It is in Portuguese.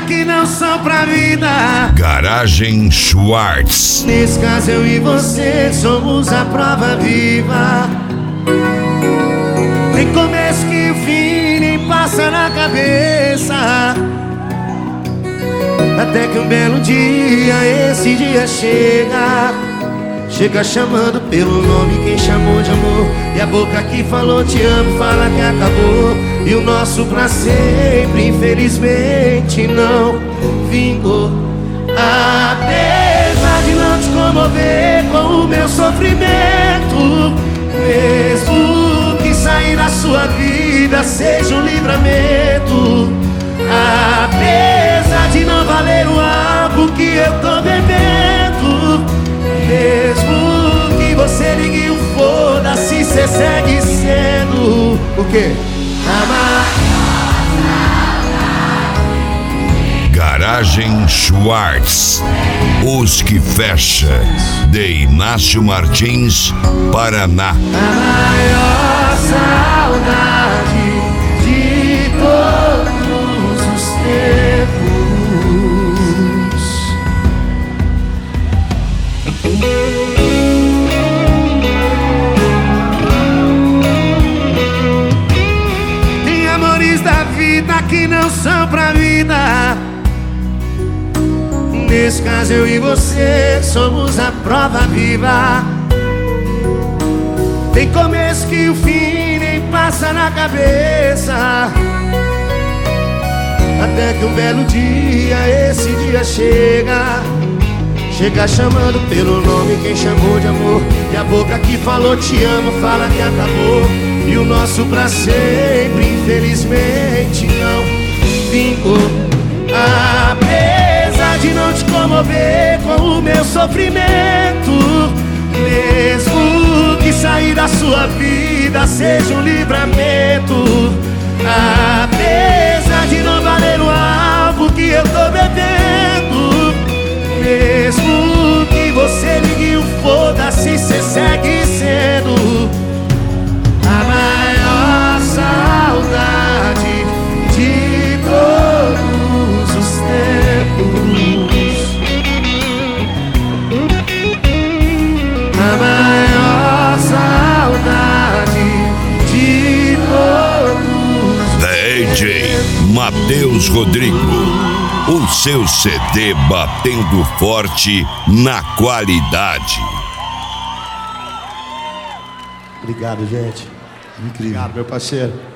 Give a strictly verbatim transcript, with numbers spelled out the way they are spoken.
que não são pra vida. Garagem Schwartz. Nesse caso eu e você somos a prova viva. Nem começo que o fim nem passa na cabeça. Até que um belo dia, esse dia chega. Chega chamando pelo nome quem chamou de amor. E a boca que falou te amo fala que acabou. E o nosso pra sempre infelizmente não vingou. Apesar de não te comover com o meu sofrimento, mesmo que sair da sua vida seja um livramento. Apesar de não valer o álcool que eu tô bebendo, mesmo que você ligue o foda-se, cê segue sendo o quê? Amar. Garagem Schwartz. Os que fecha. De Inácio Martins, Paraná. A maior saudade de todos os tempos. Tem amores da vida que não são pra vida. Nesse caso eu e você somos a prova viva. Tem começo que o fim nem passa na cabeça. Até que um belo dia, esse dia chega. Chega chamando pelo nome quem chamou de amor. E a boca que falou te amo fala que acabou. E o nosso pra sempre infelizmente não vingou. Apesar de não te comover com o meu sofrimento, mesmo que sair da sua vida seja um livramento. Apesar de não valer o álcool que eu tô bebendo, mesmo que você ligue o foda-se, cê segue sendo a maior saudade de todos os tempos. A maior saudade de todos. D J Matheus Rodrigo. O seu C D batendo forte na qualidade. Obrigado, gente. Incrível. Obrigado, meu parceiro.